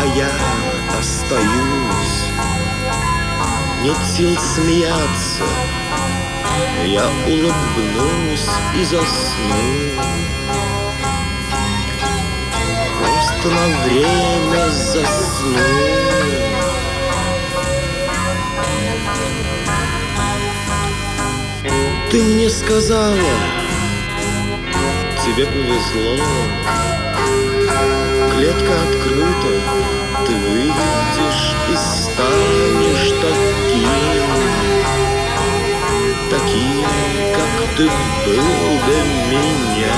я остаюсь. Нет сил смеяться, я улыбнусь и засну. Просто на время засну. Ты мне сказала, тебе повезло, клетка открыта, ты выйдешь и станешь таким, как ты был до меня.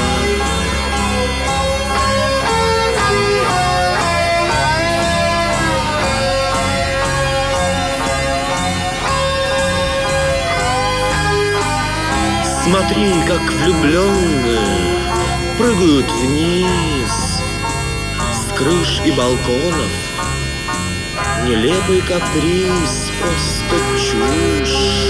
Смотри, как влюбленные прыгают вниз с крыш и балконов. Нелепый каприз, просто чушь,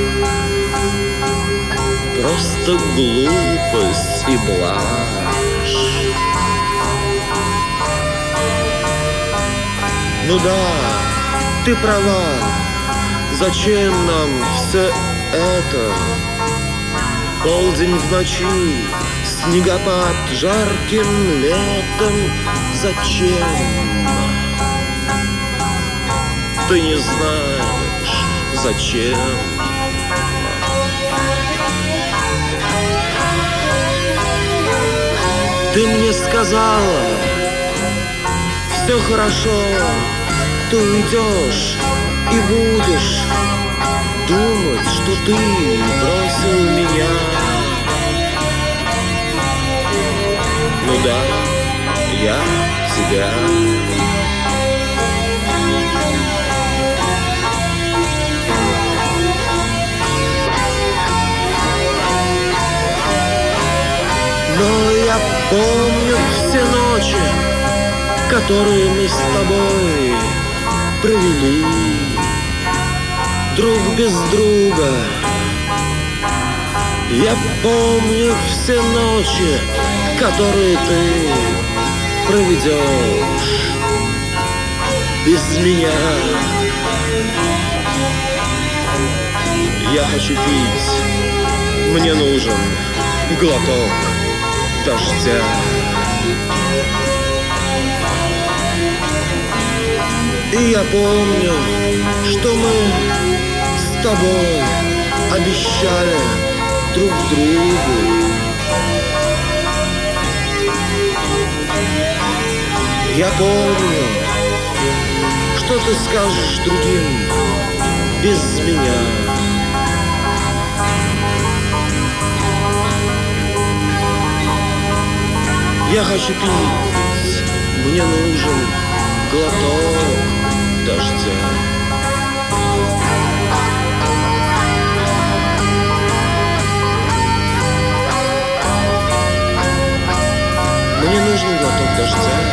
просто глупость и блажь. Ну да, ты права, зачем нам все это? Полдень в ночи, снегопад жарким летом. Зачем? Ты не знаешь, зачем. Ты мне сказала, все хорошо, ты уйдешь и будешь думать, что ты бросил меня. Ну да, я тебя. Но я помню все ночи, которые мы с тобой провели друг без друга. Я помню все ночи, которые ты проведешь без меня. Я хочу пить, мне нужен глоток дождя. И я помню, что мы с тобой обещали друг другу. Я помню, что ты скажешь другим без меня. Я хочу пить, мне нужен глоток дождя. Мне нужен глоток дождя.